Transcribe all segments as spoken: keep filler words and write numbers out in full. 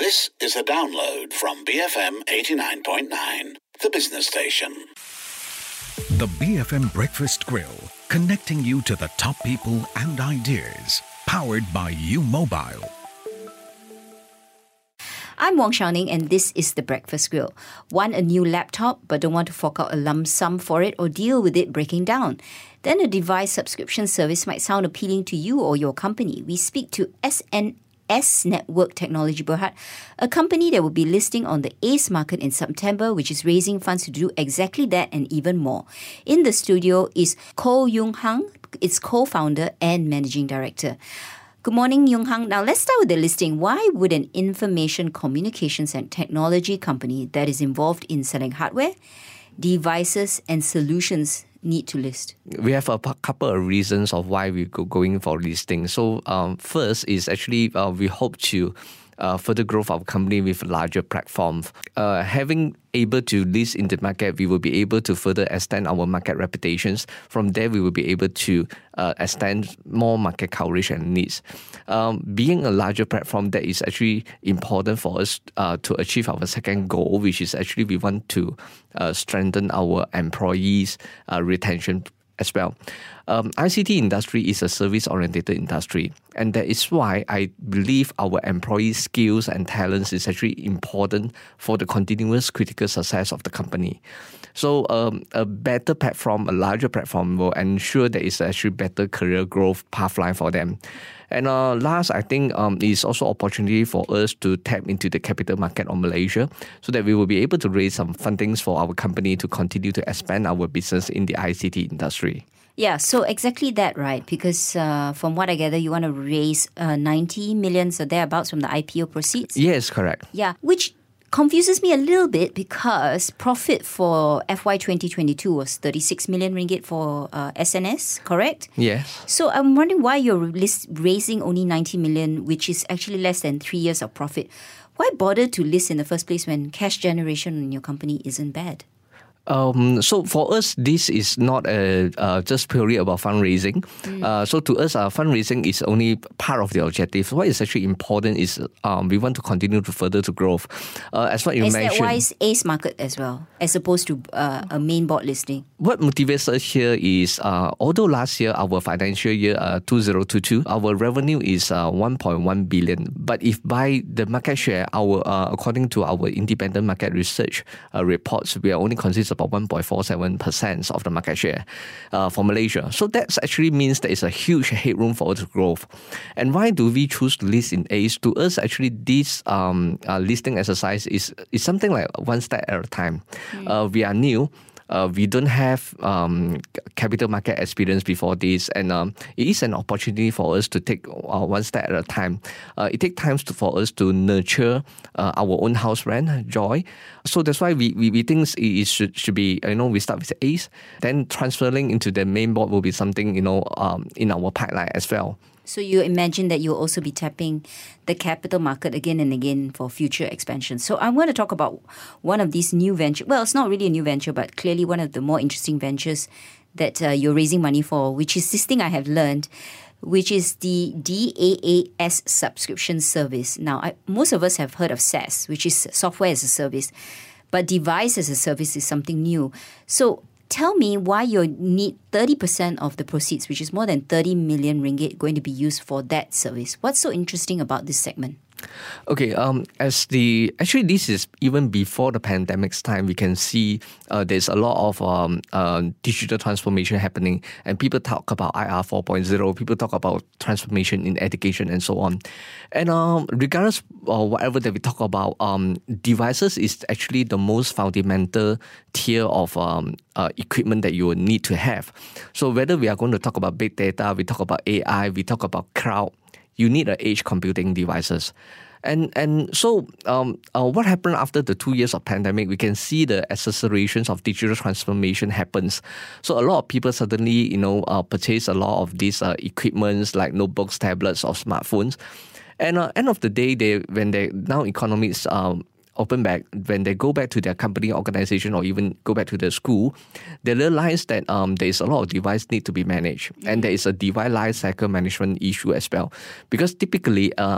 This is a download from B F M eighty-nine point nine, the business station. The B F M Breakfast Grill, connecting you to the top people and ideas. Powered by U Mobile. I'm Wong Xiaoning and this is The Breakfast Grill. Want a new laptop but don't want to fork out a lump sum for it or deal with it breaking down? Then a device subscription service might sound appealing to you or your company. We speak to S N S Network Technology Berhad, a company that will be listing on the ACE market in September, which is raising funds to do exactly that and even more. In the studio is Koh Yung Hang, its co-founder and managing director. Good morning, Yung Hang. Now, let's start with the listing. Why would an information communications and technology company that is involved in selling hardware, devices, and solutions need to list? We have a p- couple of reasons of why we go going for listing. So, um, first is actually uh, we hope to uh, further growth of our company with larger platforms. Uh, having able to list in the market, we will be able to further extend our market reputations. From there, we will be able to uh, extend more market coverage and needs. Um, being a larger platform, that is actually important for us uh, to achieve our second goal, which is actually we want to uh, strengthen our employees' uh, retention as well. Um, I C T industry is a service-oriented industry, and that is why I believe our employee skills and talents is actually important for the continuous critical success of the company. So um, a better platform, a larger platform will ensure there is actually better career growth pathline for them. And uh, last, I think um, is also opportunity for us to tap into the capital market of Malaysia so that we will be able to raise some fundings for our company to continue to expand our business in the I C T industry. Yeah, so exactly that, right? Because uh, from what I gather, you want to raise uh, ninety million or thereabouts from the I P O proceeds? Yes, correct. Yeah, which confuses me a little bit because profit for F Y twenty twenty-two was thirty-six million ringgit for uh, S N S, correct? Yes. So I'm wondering why you're list- raising only ninety million, which is actually less than three years of profit. Why bother to list in the first place when cash generation in your company isn't bad? Um, so for us, this is not a, uh, just purely about fundraising. Mm. Uh, so to us, uh, fundraising is only part of the objective. What is actually important is um, we want to continue to further to growth. Uh, as what you is mentioned. Is that why it's ACE market as well, as opposed to uh, a main board listing? What motivates us here is, uh, although last year, our financial year uh, twenty twenty-two, our revenue is uh, one point one billion. But if by the market share, our uh, according to our independent market research uh, reports, we are only consist about one point four seven percent of the market share uh, for Malaysia. So that actually means there is a huge headroom for us to growth. And why do we choose to list in ACE? To us, actually, this um, uh, listing exercise is, is something like one step at a time. Mm. Uh, we are new. Uh, we don't have um, capital market experience before this, and um, it is an opportunity for us to take uh, one step at a time. Uh, it takes time to, for us to nurture uh, our own house brand, Joy. So that's why we, we, we think it should, should be, you know, we start with ACE, then transferring into the main board will be something, you know, um, in our pipeline as well. So you imagine that you'll also be tapping the capital market again and again for future expansion. So I'm going to talk about one of these new ventures. Well, it's not really a new venture, but clearly one of the more interesting ventures that uh, you're raising money for, which is this thing I have learned, which is the D A A S subscription service. Now, I, most of us have heard of SaaS, which is software as a service, but device as a service is something new. So tell me why you need thirty percent of the proceeds, which is more than thirty million ringgit, going to be used for that service. What's so interesting about this segment? Okay, um, as the actually this is even before the pandemic's time, we can see uh, there's a lot of um, uh, digital transformation happening, and people talk about I R four point oh, people talk about transformation in education and so on. And um, regardless of whatever that we talk about, um, devices is actually the most fundamental tier of um, uh, equipment that you will need to have. So whether we are going to talk about big data, we talk about A I, we talk about cloud, you need a edge computing devices. And and so um, uh, what happened after the two years of pandemic, we can see the accelerations of digital transformation happens. So a lot of people suddenly, you know, uh, purchase a lot of these uh, equipments like notebooks, tablets, or smartphones. And uh, end of the day, they when they now economics um, open back, when they go back to their company, organization, or even go back to their school, they realize that um, there is a lot of device need to be managed. Mm-hmm. And there is a device life cycle management issue as well. Because typically, um,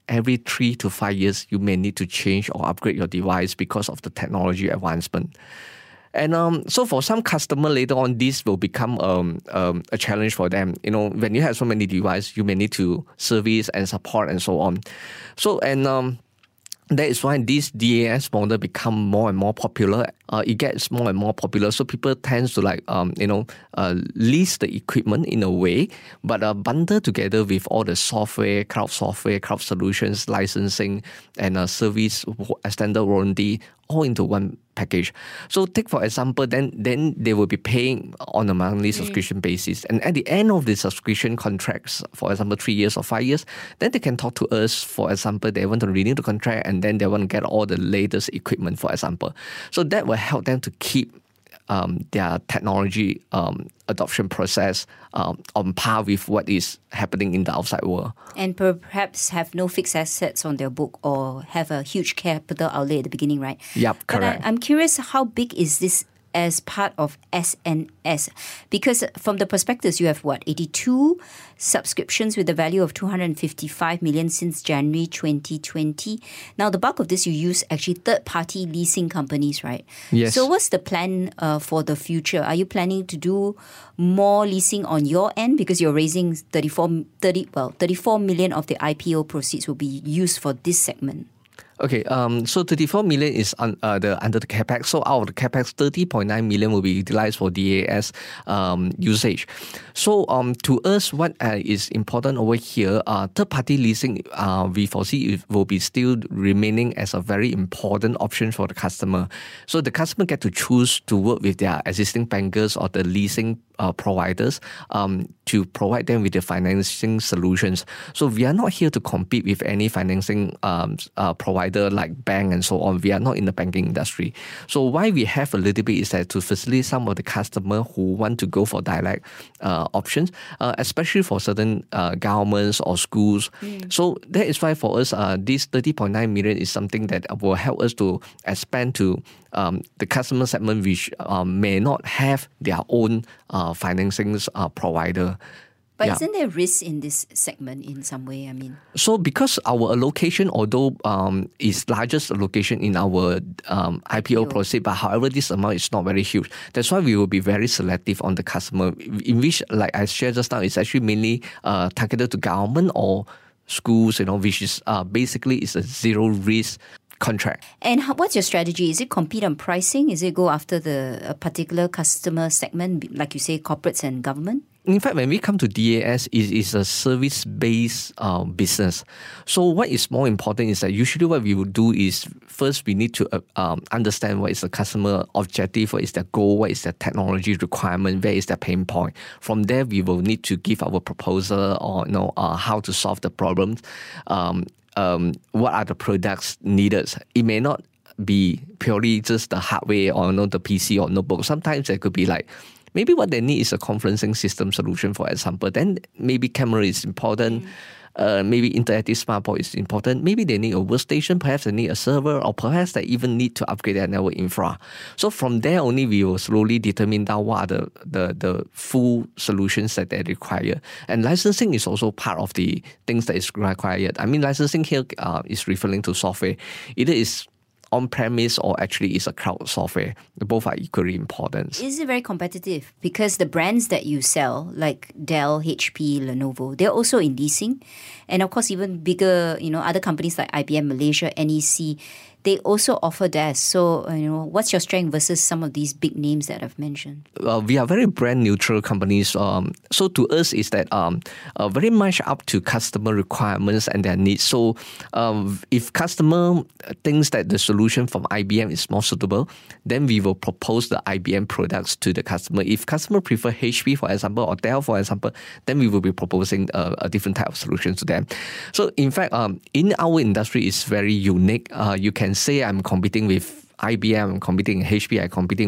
every three to five years, you may need to change or upgrade your device because of the technology advancement. And um, so for some customer later on, this will become um, um, a challenge for them. You know, when you have so many devices, you may need to service and support and so on. So, and um, that is why this D A S model become more and more popular. Uh, it gets more and more popular. So people tend to like, um, you know, uh, lease the equipment in a way, but uh, bundle together with all the software, cloud software, cloud solutions, licensing, and uh, service, extended warranty, all into one package. So take for example, then then they will be paying on a monthly subscription mm. basis. And at the end of the subscription contracts, for example, three years or five years, then they can talk to us. For example, they want to renew the contract and then they want to get all the latest equipment, for example. So that will help them to keep um, their technology um, adoption process um, on par with what is happening in the outside world. And perhaps have no fixed assets on their book or have a huge capital outlay at the beginning, right? Yep, correct. But I, I'm curious, how big is this as part of S N S? Because from the prospectus, you have what, eighty-two subscriptions with a value of two hundred fifty-five million since January twenty twenty. Now, the bulk of this you use actually third-party leasing companies, right? Yes. So what's the plan uh, for the future? Are you planning to do more leasing on your end because you're raising thirty-four, thirty, well, thirty-four million of the I P O proceeds will be used for this segment? Okay, um, so thirty-four million is un, uh, the under the capex. So out of the capex, thirty point nine million will be utilized for D A S um, usage. So um, to us, what uh, is important over here, uh, third-party leasing, uh, we foresee it will be still remaining as a very important option for the customer. So the customer get to choose to work with their existing bankers or the leasing uh, providers um, to provide them with the financing solutions. So we are not here to compete with any financing um, uh, provider like bank and so on. We are not in the banking industry. So why we have a little bit is that to facilitate some of the customer who want to go for direct uh, options, uh, especially for certain uh, governments or schools. Mm. So that is why for us, uh, this thirty point nine million is something that will help us to expand to um, the customer segment which um, may not have their own uh, financing uh, provider. But yeah. Isn't there risk in this segment in some way? I mean, so because our allocation, although um, is largest allocation in our um, I P O proceed, but however this amount is not very huge. That's why we will be very selective on the customer, in which, like I shared just now, it's actually mainly uh, targeted to government or schools, you know, which is uh, basically is a zero risk contract. And how, what's your strategy? Is it compete on pricing? Is it go after the a particular customer segment, like you say, corporates and government? In fact, when we come to D A S, it is a service-based uh, business. So what is more important is that usually what we will do is first we need to uh, um, understand what is the customer objective, what is their goal, what is their technology requirement, where is their pain point. From there, we will need to give our proposal or you know uh, how to solve the problems. Um, um, what are the products needed? It may not be purely just the hardware or you know, the P C or notebook. Sometimes it could be like maybe what they need is a conferencing system solution, for example. Then maybe camera is important. Mm. Uh, maybe interactive smart board is important. Maybe they need a workstation. Perhaps they need a server, or perhaps they even need to upgrade their network infra. So from there only, we will slowly determine down what are the, the, the full solutions that they require. And licensing is also part of the things that is required. I mean, licensing here uh, is referring to software. Either is on-premise or actually is a cloud software. Both are equally important. Is it very competitive? Because the brands that you sell, like Dell, H P, Lenovo, they're also in leasing. And of course, even bigger, you know, other companies like I B M Malaysia, N E C, they also offer that. So, you know, what's your strength versus some of these big names that I've mentioned? Uh, we are very brand neutral companies. Um, so to us is that um, uh, very much up to customer requirements and their needs. So um, if customer thinks that the solution from I B M is more suitable, then we will propose the I B M products to the customer. If customer prefer H P, for example, or Dell, for example, then we will be proposing a, a different type of solution to them. So in fact, um, in our industry, it's very unique. Uh, you can say I'm competing with I B M, I'm competing with H P, I'm competing with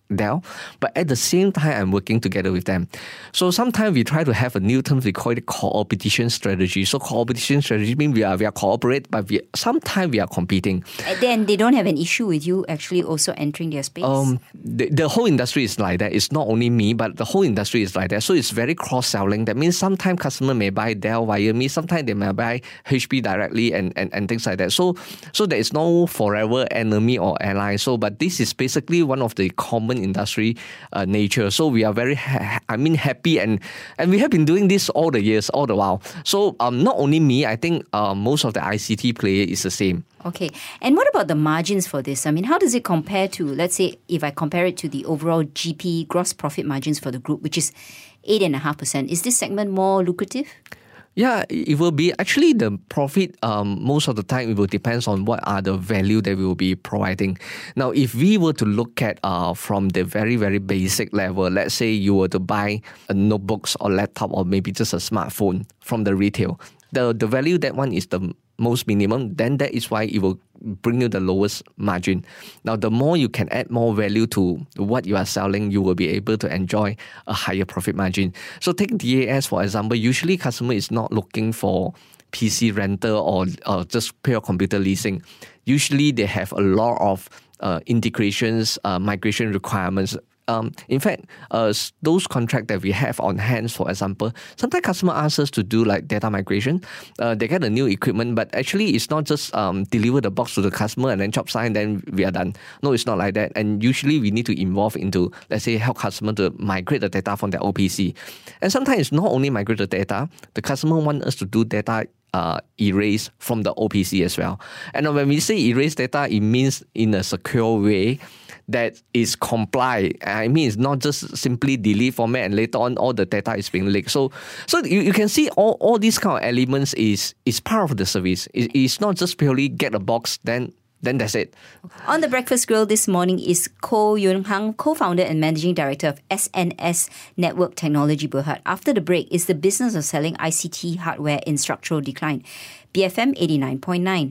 Dell, but at the same time, I'm working together with them. So sometimes we try to have a new term, we call it competition strategy. So competition strategy means we are we are cooperate, but we sometimes we are competing. And then they don't have an issue with you actually also entering their space? Um, the, the whole industry is like that. It's not only me, but the whole industry is like that. So it's very cross-selling. That means sometimes customer may buy Dell via me, sometimes they may buy H P directly and, and, and things like that. So so there is no forever enemy or ally. So but this is basically one of the common industry uh, nature. So we are very, ha- I mean, happy and and we have been doing this all the years, all the while. So um, not only me, I think uh, most of the I C T player is the same. Okay. And what about the margins for this? I mean, how does it compare to, let's say, if I compare it to the overall G P, gross profit margins for the group, which is eight point five percent. Is this segment more lucrative? Yeah, it will be. Actually, the profit, um, most of the time, it will depend on what are the value that we will be providing. Now, if we were to look at uh, from the very, very basic level, let's say you were to buy a notebooks or laptop or maybe just a smartphone from the retail, the, the value, that one is the most minimum, then that is why it will bring you the lowest margin. Now, the more you can add more value to what you are selling, you will be able to enjoy a higher profit margin. So take D A S, for example. Usually, customer is not looking for P C rental or, or just pure computer leasing. Usually, they have a lot of uh, integrations, uh, migration requirements. Um, in fact, uh, those contracts that we have on hands, for example, sometimes customer asks us to do like data migration. Uh, they get a new equipment, but actually it's not just um, deliver the box to the customer and then chop sign, then we are done. No, it's not like that. And usually we need to involve into, let's say, help customer to migrate the data from their O P C. And sometimes it's not only migrate the data, the customer wants us to do data Uh, erase from the O P C as well. And when we say erase data, it means in a secure way that is comply. I mean, it's not just simply delete format and later on all the data is being leaked. So so you, you can see all, all these kind of elements is is part of the service. It, it's not just purely get a box, then Then that's it. On the Breakfast Grill this morning is Koh Yun Hang, co-founder and managing director of S N S Network Technology Berhad. After the break is the business of selling I C T hardware in structural decline. B F M eighty-nine point nine.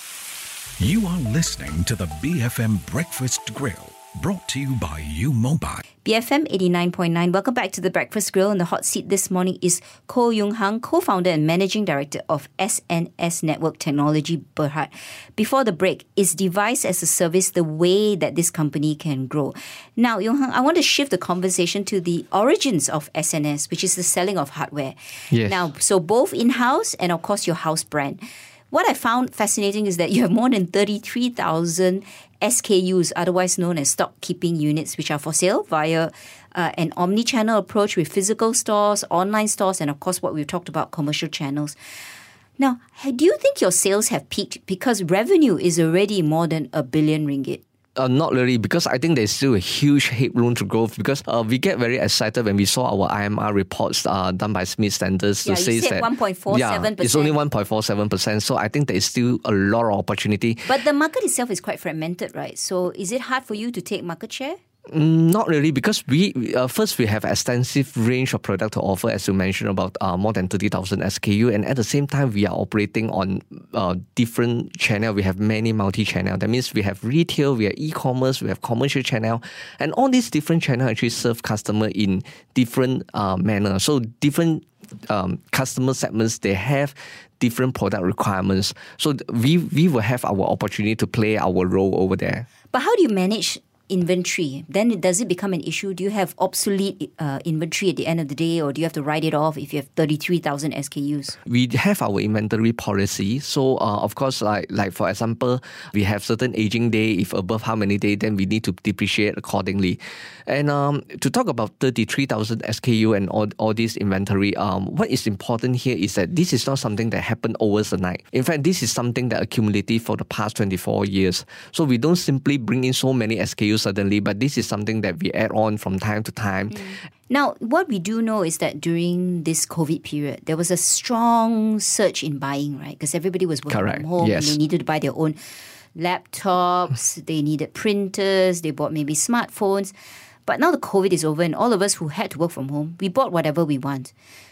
You are listening to the B F M Breakfast Grill, brought to you by U Mobile. B F M eighty-nine point nine. Welcome back to the Breakfast Grill. In the hot seat this morning is Koh Yung Hang, co-founder and managing director of S N S Network Technology Berhad. Before the break, is device as a service the way that this company can grow? Now, Yung Hang, I want to shift the conversation to the origins of S N S, which is the selling of hardware. Yes. Now, so both in-house and of course your house brand. What I found fascinating is that you have more than thirty-three thousand S K Us, otherwise known as stock keeping units, which are for sale via uh, an omni-channel approach with physical stores, online stores, and of course what we've talked about, commercial channels. Now, do you think your sales have peaked because revenue is already more than a billion ringgit? Uh, not really, because I think there's still a huge headroom to growth, because uh, we get very excited when we saw our I M R reports uh, done by Smith Standards yeah, to say that one point four seven percent. Yeah, it's only one point four seven percent. So I think there's still a lot of opportunity. But the market itself is quite fragmented, right? So is it hard for you to take market share? Mm, not really, because we uh, first we have extensive range of product to offer, as you mentioned, about uh, more than thirty thousand S K U, and at the same time we are operating on uh, different channel. We have many multi-channel. That means we have retail, we have e-commerce, we have commercial channel, and all these different channel actually serve customer in different uh, manner. So different um, customer segments, they have different product requirements. So we we will have our opportunity to play our role over there. But how do you manage inventory? Then does it become an issue? Do you have obsolete uh, inventory at the end of the day, or do you have to write it off if you have thirty-three thousand S K Us? We have our inventory policy. So, uh, of course, like like for example, we have certain aging day. If above how many days, then we need to depreciate accordingly. And um, to talk about thirty-three thousand S K U and all, all this inventory, um, what is important here is that this is not something that happened over the night. In fact, this is something that accumulated for the past twenty-four years. So we don't simply bring in so many S K Us suddenly, but this is something that we add on from time to time. Mm. Now, what we do know is that during this COVID period, there was a strong surge in buying, right? Because everybody was working Correct. from home Yes. and they needed to buy their own laptops, they needed printers, they bought maybe smartphones. But now the COVID is over and all of us who had to work from home, we bought whatever we want.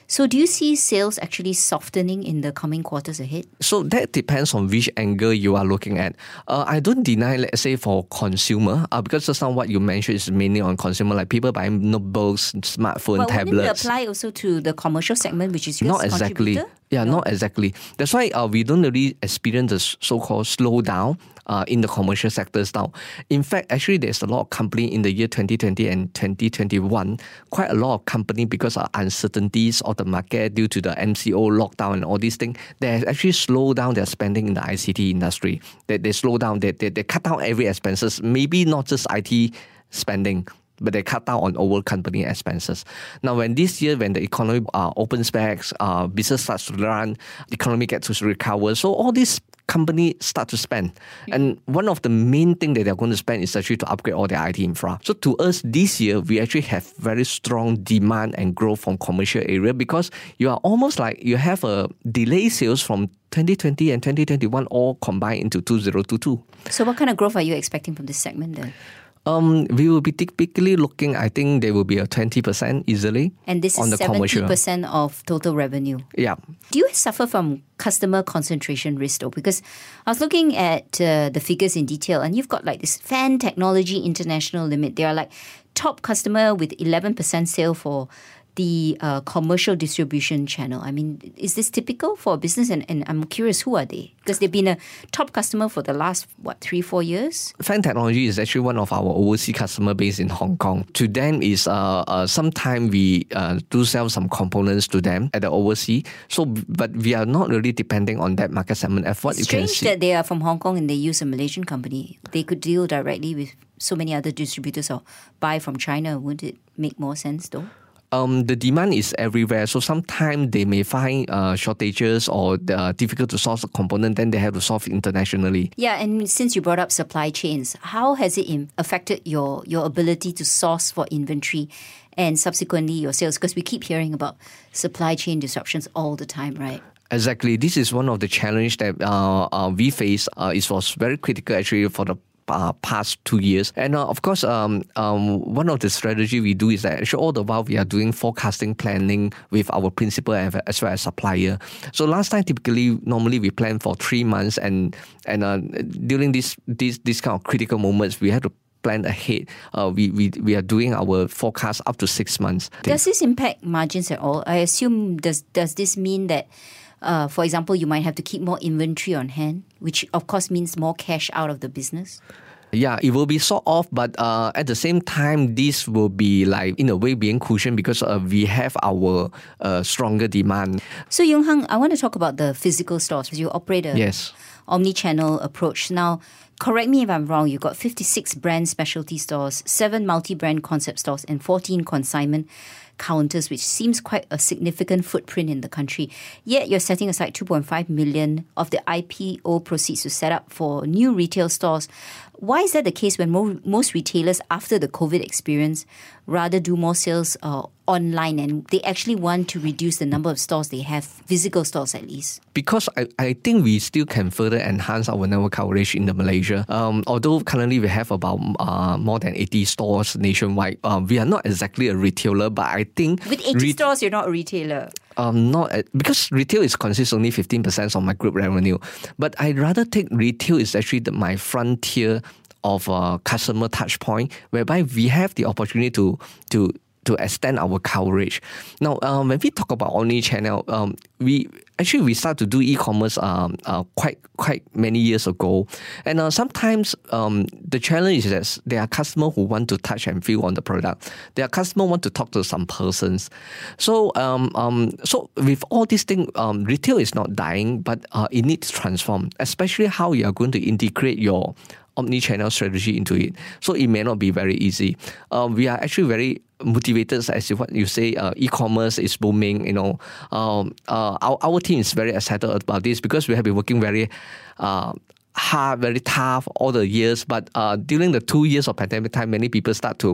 So do you see sales actually softening in the coming quarters ahead? So that depends on which angle you are looking at. Uh, I don't deny, let's say, for consumer, uh, because just now what you mentioned is mainly on consumer, like people buying notebooks, smartphone, but tablets. Wouldn't it apply also to the commercial segment, which is your Not exactly. Yeah, no. not exactly. That's why uh, we don't really experience the so-called slowdown uh, in the commercial sectors now. In fact, actually, there's a lot of company in the year twenty twenty and twenty twenty-one, quite a lot of company because of uncertainties of the market due to the M C O lockdown and all these things, they have actually slowed down their spending in the I C T industry. They, they slow down, they, they, they cut down every expenses, maybe not just I T spending, but they cut down on over company expenses. Now, when this year, when the economy uh, opens back, uh, business starts to run, the economy gets to recover, so all these companies start to spend. And one of the main things that they're going to spend is actually to upgrade all their I T infra. So to us, this year, we actually have very strong demand and growth from commercial area because you are almost like you have a delay sales from twenty twenty and twenty twenty-one all combined into two thousand twenty-two. So what kind of growth are you expecting from this segment then? Um, we will be typically looking, I think there will be a twenty percent easily. And this on is the seventy percent of total revenue. Yeah. Do you suffer from customer concentration risk though? Because I was looking at uh, the figures in detail and you've got like this Fan Technology International Limit. They are like top customer with eleven percent sale for the uh, commercial distribution channel. I mean, is this typical for a business? And, and I'm curious, who are they? Because they've been a top customer for the last, what, three, four years? Fan Technology is actually one of our overseas customer base in Hong Kong. To them is, uh, uh, sometime we uh, do sell some components to them at the overseas. So, but we are not really depending on that market segment. As what It's you can strange see. that they are from Hong Kong and they use a Malaysian company. They could deal directly with so many other distributors or buy from China. Wouldn't it make more sense though? Um, the demand is everywhere, so sometimes they may find uh, shortages or uh, difficult to source a component, then they have to solve internationally. Yeah, and since you brought up supply chains, how has it in- affected your, your ability to source for inventory and subsequently your sales? Because we keep hearing about supply chain disruptions all the time, right? Exactly. This is one of the challenges that uh, uh, we face. Uh, it was very critical actually for the Uh, past two years. And uh, of course, um, um, one of the strategy we do is that actually all the while we are doing forecasting planning with our principal as well as supplier. So last time, typically, normally we plan for three months and and uh, during this, this, this kind of critical moments, we have to plan ahead. Uh, we, we, we are doing our forecast up to six months. Does this impact margins at all? I assume, does does this mean that Uh, for example, you might have to keep more inventory on hand, which of course means more cash out of the business? Yeah, it will be sort of, but uh, at the same time, this will be like, in a way, being cushioned because uh, we have our uh, stronger demand. So, Yung Hang, I want to talk about the physical stores. You operate a yes. omni-channel approach. Now, correct me if I'm wrong, you've got fifty-six brand specialty stores, seven multi-brand concept stores, and fourteen consignment counters, which seems quite a significant footprint in the country. Yet you're setting aside two point five million of the I P O proceeds to set up for new retail stores. Why is that the case when mo- most retailers, after the COVID experience, rather do more sales uh, online and they actually want to reduce the number of stores they have, physical stores at least? Because I, I think we still can further enhance our network coverage in the Malaysia. Um, although currently we have about uh, more than eighty stores nationwide, uh, we are not exactly a retailer, but I think... With eighty re- stores, you're not a retailer. Um, not at, because retail is consists only fifteen percent of my group revenue. But I'd rather take retail is actually the, my frontier of uh, customer touch point, whereby we have the opportunity to to to extend our coverage. Now, um, when we talk about omni-channel, um, we actually we start to do e-commerce um, uh, quite quite many years ago, and uh, sometimes um, the challenge is that there are customers who want to touch and feel on the product. There are customers who want to talk to some persons. So, um, um, so with all these things, um, retail is not dying, but uh, it needs to transform, especially how you are going to integrate your omni-channel strategy into it. So it may not be very easy. Uh, we are actually very motivated, as what you say, uh, e-commerce is booming. You know, um, uh, our our team is very excited about this because we have been working very uh, hard, very tough all the years. But uh, during the two years of pandemic time, many people start to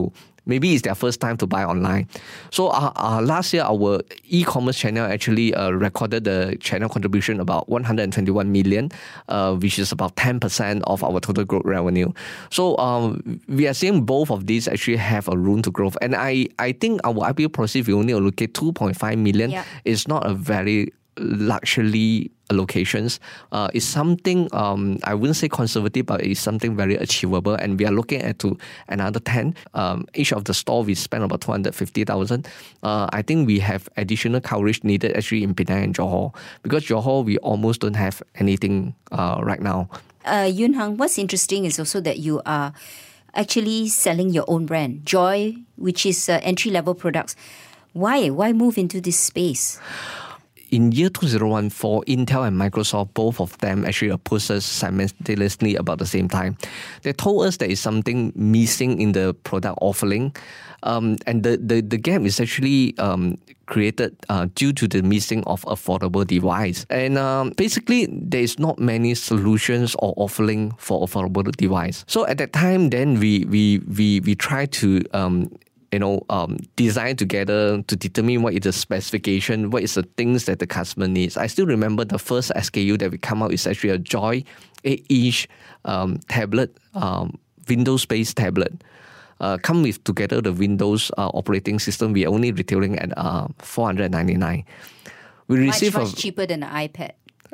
maybe it's their first time to buy online. So uh, uh, last year, our e-commerce channel actually uh, recorded the channel contribution about one hundred twenty-one million, uh, which is about ten percent of our total group revenue. So um, we are seeing both of these actually have a room to grow. And I, I think our I P O proceeds, we only allocate two point five million. Yeah. It's not a very luxury allocations. Uh, it's something, um, I wouldn't say conservative, but it's something very achievable. And we are looking at to another ten. Um, each of the store, we spend about two hundred fifty thousand. Uh, I think we have additional coverage needed actually in Penang and Johor. Because Johor, we almost don't have anything uh, right now. Uh, Yun Hang, what's interesting is also that you are actually selling your own brand, Joy, which is uh, entry-level products. Why? Why move into this space? In year two thousand fourteen, Intel and Microsoft, both of them actually approached us simultaneously about the same time. They told us there is something missing in the product offering. Um, and the, the, the gap is actually um, created uh, due to the missing of affordable device. And um, basically, there is not many solutions or offering for affordable device. So at that time, then we we we we try to um, you know, um, design together to determine what is the specification, what is the things that the customer needs. I still remember the first S K U that we come out is actually a Joy eight inch um, tablet, um, Windows-based tablet. Uh, come with together the Windows uh, operating system. We are only retailing at uh, four hundred ninety-nine. We much, receive much a, cheaper than an iPad.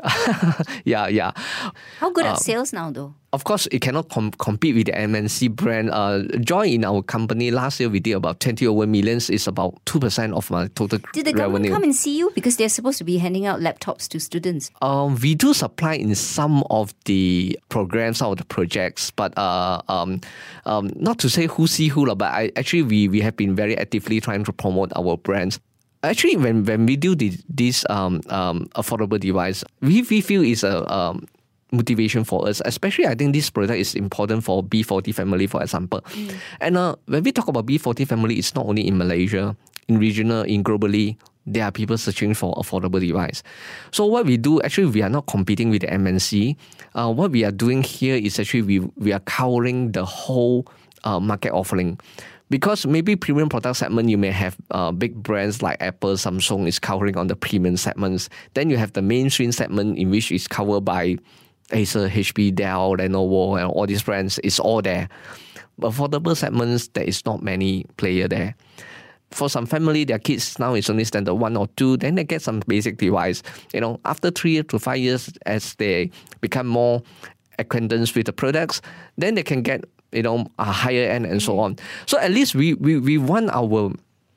yeah, yeah. How good are um, sales now, though? Of course, it cannot com- compete with the M N C brand. Uh, Joy in our company, last year we did about twenty over millions. It's about two percent of my total revenue. Did the government come and see you? Because they're supposed to be handing out laptops to students. Um, we do supply in some of the programs, some of the projects, but uh, um, um, not to say who see who, but I, actually we, we have been very actively trying to promote our brands. Actually, when, when we do the, this um, um, affordable device, we, we feel it's a um, motivation for us. Especially, I think this product is important for B forty family, for example. Mm. And uh, when we talk about B forty family, it's not only in Malaysia, in regional, in globally, there are people searching for affordable device. So what we do, actually, we are not competing with the M N C. Uh, what we are doing here is actually we, we are covering the whole uh, market offering. Because maybe premium product segment, you may have uh, big brands like Apple, Samsung is covering on the premium segments. Then you have the mainstream segment in which is covered by Acer, H P, Dell, Lenovo, and all these brands. It's all there. But for affordable segments, there is not many player there. For some family, their kids now is only standard one or two, then they get some basic device. You know, after three to five years, as they become more acquaintance with the products, then they can get, you know, a higher end and so on. So at least we, we, we want our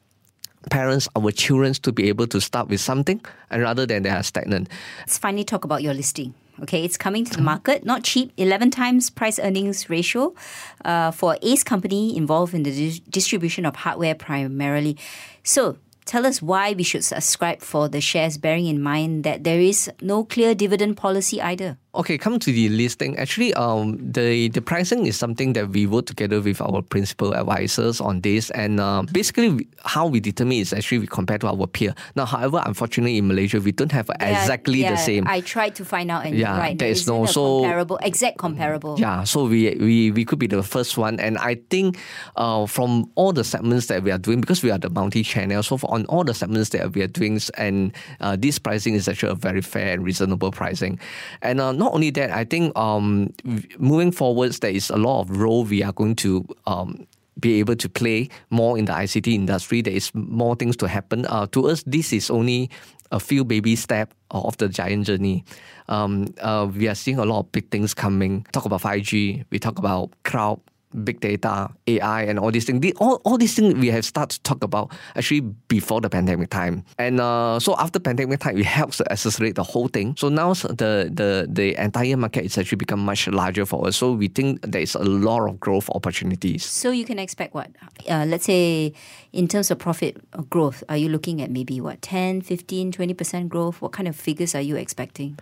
parents, our children to be able to start with something, and rather than they are stagnant. Let's finally talk about your listing. Okay, it's coming to the market, not cheap, eleven times price earnings ratio uh, for Ace company involved in the dis- distribution of hardware primarily. So tell us why we should subscribe for the shares, bearing in mind that there is no clear dividend policy either. Okay, come to the listing. Actually, um, the, the pricing is something that we work together with our principal advisors on this. And uh, basically, we, how we determine is actually we compare to our peer. Now, however, unfortunately, in Malaysia, we don't have yeah, exactly yeah, the same. I tried to find out, and yeah, right, there is no so comparable, exact comparable. Yeah, so we, we, we could be the first one. And I think uh, from all the segments that we are doing, because we are the multi-channel, so for, on all the segments that we are doing, and uh, this pricing is actually a very fair and reasonable pricing. And uh, not only that, I think um, moving forwards, there is a lot of role we are going to um, be able to play more in the I C T industry. There is more things to happen. Uh, to us, this is only a few baby steps of the giant journey. Um, uh, we are seeing a lot of big things coming. Talk about five G. We talk about cloud, big data, A I, and all these things. The, all, all these things we have started to talk about actually before the pandemic time. And uh, so after pandemic time, it helps to accelerate the whole thing. So now the, the, the entire market is actually become much larger for us. So we think there is a lot of growth opportunities. So you can expect what? Uh, let's say in terms of profit growth, are you looking at maybe what, ten, fifteen, twenty percent growth? What kind of figures are you expecting?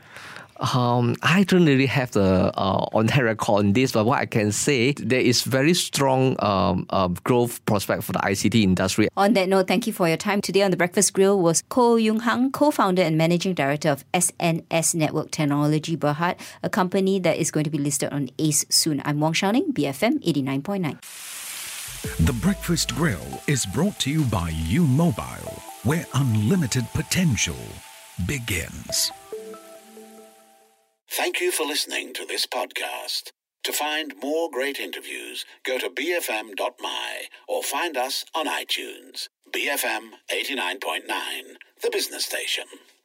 Um, I don't really have the uh, on the record on this, but what I can say, there is very strong um, uh, growth prospect for the I C T industry. On that note, thank you for your time. Today on The Breakfast Grill was Koh Yung Hang, co-founder and managing director of S N S Network Technology Berhad, a company that is going to be listed on ACE soon. I'm Wong Xiaoning, B F M eighty-nine point nine. The Breakfast Grill is brought to you by U Mobile, where unlimited potential begins. Thank you for listening to this podcast. To find more great interviews, go to b f m dot m y or find us on iTunes. B F M eighty-nine point nine, the business station.